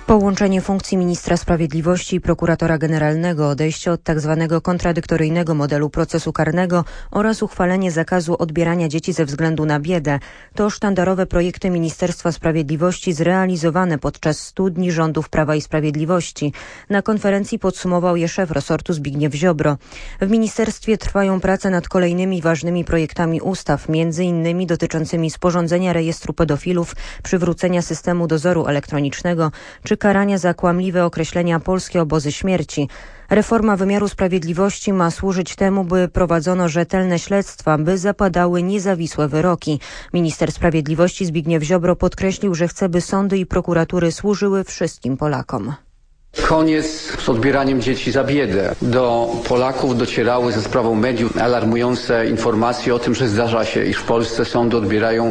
Połączenie funkcji ministra sprawiedliwości i prokuratora generalnego, odejście od tzw. kontradyktoryjnego modelu procesu karnego oraz uchwalenie zakazu odbierania dzieci ze względu na biedę to sztandarowe projekty Ministerstwa Sprawiedliwości zrealizowane podczas 100 dni rządów Prawa i Sprawiedliwości. Na konferencji podsumował je szef resortu Zbigniew Ziobro. W ministerstwie trwają prace nad kolejnymi ważnymi projektami ustaw, m.in. dotyczącymi sporządzenia rejestru pedofilów, przywrócenia systemu dozoru elektronicznego czy karania za kłamliwe określenia polskie obozy śmierci. Reforma wymiaru sprawiedliwości ma służyć temu, by prowadzono rzetelne śledztwa, by zapadały niezawisłe wyroki. Minister sprawiedliwości Zbigniew Ziobro podkreślił, że chce, by sądy i prokuratury służyły wszystkim Polakom. Koniec z odbieraniem dzieci za biedę. Do Polaków docierały ze sprawą mediów alarmujące informacje o tym, że zdarza się, iż w Polsce sądy odbierają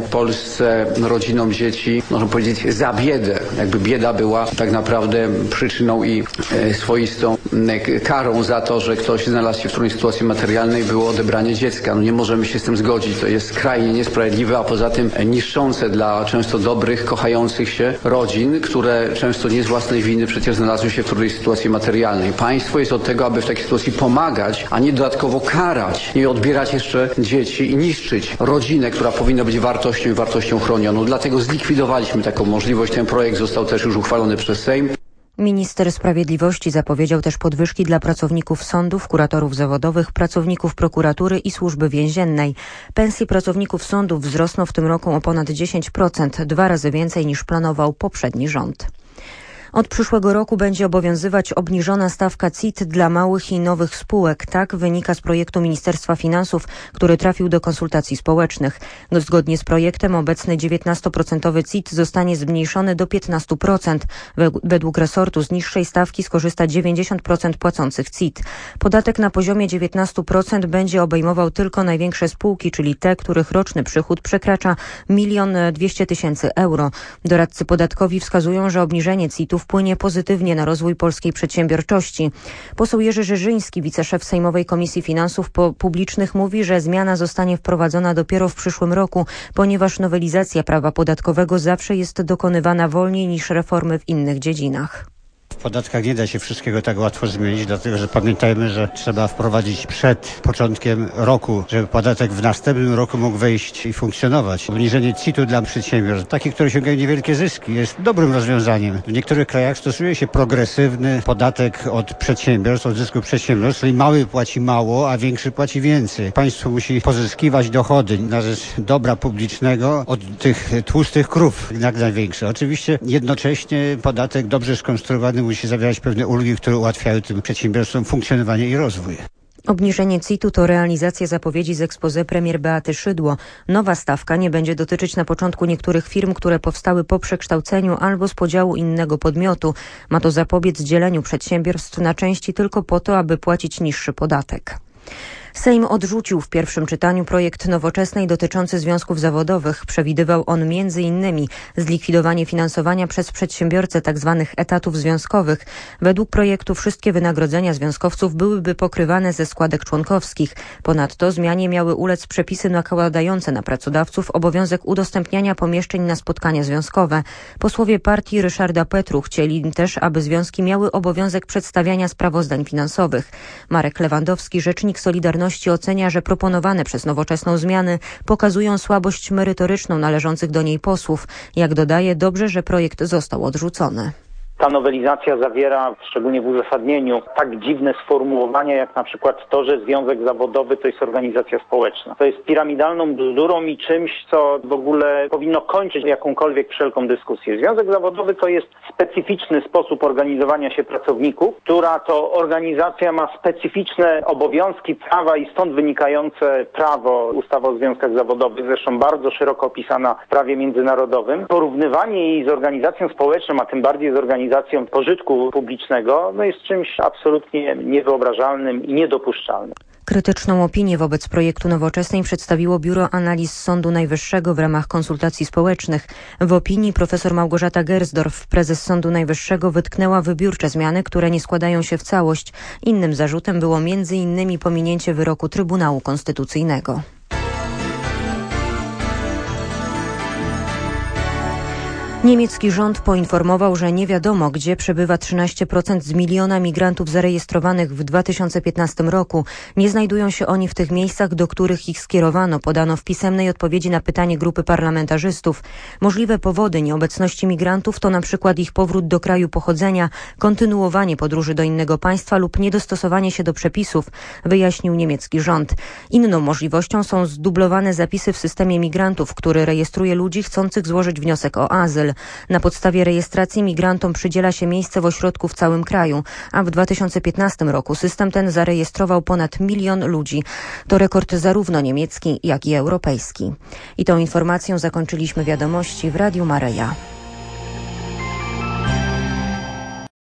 rodzinom dzieci, można powiedzieć, za biedę. Jakby bieda była tak naprawdę przyczyną i swoistą karą za to, że ktoś znalazł się w trudnej sytuacji materialnej, było odebranie dziecka. Nie możemy się z tym zgodzić. To jest skrajnie niesprawiedliwe, a poza tym niszczące dla często dobrych, kochających się rodzin, które często nie z własnej winy przecież znalazły się w trudnej sytuacji materialnej. Państwo jest od tego, aby w takiej sytuacji pomagać, a nie dodatkowo karać, nie odbierać jeszcze dzieci i niszczyć rodzinę, która powinna być wartością i wartością chronioną. Dlatego zlikwidowaliśmy taką możliwość. Ten projekt został też już uchwalony przez Sejm. Minister sprawiedliwości zapowiedział też podwyżki dla pracowników sądów, kuratorów zawodowych, pracowników prokuratury i służby więziennej. Pensje pracowników sądów wzrosną w tym roku o ponad 10%, 2 razy więcej niż planował poprzedni rząd. Od przyszłego roku będzie obowiązywać obniżona stawka CIT dla małych i nowych spółek. Tak wynika z projektu Ministerstwa Finansów, który trafił do konsultacji społecznych. Zgodnie z projektem obecny 19% CIT zostanie zmniejszony do 15%. Według resortu z niższej stawki skorzysta 90% płacących CIT. Podatek na poziomie 19% będzie obejmował tylko największe spółki, czyli te, których roczny przychód przekracza 1 200 000 euro. Doradcy podatkowi wskazują, że obniżenie CIT-u wpłynie pozytywnie na rozwój polskiej przedsiębiorczości. Poseł Jerzy Żyżyński, wiceszef Sejmowej Komisji Finansów Publicznych, mówi, że zmiana zostanie wprowadzona dopiero w przyszłym roku, ponieważ nowelizacja prawa podatkowego zawsze jest dokonywana wolniej niż reformy w innych dziedzinach. W podatkach nie da się wszystkiego tak łatwo zmienić, dlatego że pamiętajmy, że trzeba wprowadzić przed początkiem roku, żeby podatek w następnym roku mógł wejść i funkcjonować. Obniżenie CIT-u dla przedsiębiorstw, takich, które osiągają niewielkie zyski, jest dobrym rozwiązaniem. W niektórych krajach stosuje się progresywny podatek od przedsiębiorstw, od zysku przedsiębiorstw, czyli mały płaci mało, a większy płaci więcej. Państwo musi pozyskiwać dochody na rzecz dobra publicznego od tych tłustych krów, jak największe. Oczywiście jednocześnie podatek dobrze skonstruowany musi zawierać pewne ulgi, które ułatwiają tym przedsiębiorstwom funkcjonowanie i rozwój. Obniżenie CIT-u to realizacja zapowiedzi z exposé premier Beaty Szydło. Nowa stawka nie będzie dotyczyć na początku niektórych firm, które powstały po przekształceniu albo z podziału innego podmiotu. Ma to zapobiec dzieleniu przedsiębiorstw na części tylko po to, aby płacić niższy podatek. Sejm odrzucił w pierwszym czytaniu projekt Nowoczesnej dotyczący związków zawodowych. Przewidywał on m.in. zlikwidowanie finansowania przez przedsiębiorcę tzw. etatów związkowych. Według projektu wszystkie wynagrodzenia związkowców byłyby pokrywane ze składek członkowskich. Ponadto zmianie miały ulec przepisy nakładające na pracodawców obowiązek udostępniania pomieszczeń na spotkania związkowe. Posłowie partii Ryszarda Petru chcieli też, aby związki miały obowiązek przedstawiania sprawozdań finansowych. Marek Lewandowski, rzecznik Solidarności, ocenia, że proponowane przez Nowoczesną zmiany pokazują słabość merytoryczną należących do niej posłów. Jak dodaje, dobrze, że projekt został odrzucony. Ta nowelizacja zawiera, szczególnie w uzasadnieniu, tak dziwne sformułowania, jak na przykład to, że związek zawodowy to jest organizacja społeczna. To jest piramidalną bzdurą i czymś, co w ogóle powinno kończyć jakąkolwiek wszelką dyskusję. Związek zawodowy to jest specyficzny sposób organizowania się pracowników, która to organizacja ma specyficzne obowiązki, prawa i stąd wynikające prawo, ustawa o związkach zawodowych, zresztą bardzo szeroko opisana w prawie międzynarodowym. Porównywanie jej z organizacją społeczną, a tym bardziej z organizacją pożytku publicznego, jest czymś absolutnie niewyobrażalnym i niedopuszczalnym. Krytyczną opinię wobec projektu Nowoczesnej przedstawiło Biuro Analiz Sądu Najwyższego w ramach konsultacji społecznych. W opinii profesor Małgorzata Gersdorf, prezes Sądu Najwyższego, wytknęła wybiórcze zmiany, które nie składają się w całość. Innym zarzutem było m.in. pominięcie wyroku Trybunału Konstytucyjnego. Niemiecki rząd poinformował, że nie wiadomo, gdzie przebywa 13% z miliona migrantów zarejestrowanych w 2015 roku. Nie znajdują się oni w tych miejscach, do których ich skierowano, podano w pisemnej odpowiedzi na pytanie grupy parlamentarzystów. Możliwe powody nieobecności migrantów to na przykład ich powrót do kraju pochodzenia, kontynuowanie podróży do innego państwa lub niedostosowanie się do przepisów, wyjaśnił niemiecki rząd. Inną możliwością są zdublowane zapisy w systemie migrantów, który rejestruje ludzi chcących złożyć wniosek o azyl. Na podstawie rejestracji migrantom przydziela się miejsce w ośrodku w całym kraju, a w 2015 roku system ten zarejestrował ponad 1 milion ludzi. To rekord zarówno niemiecki, jak i europejski. I tą informacją zakończyliśmy wiadomości w Radiu Maryja.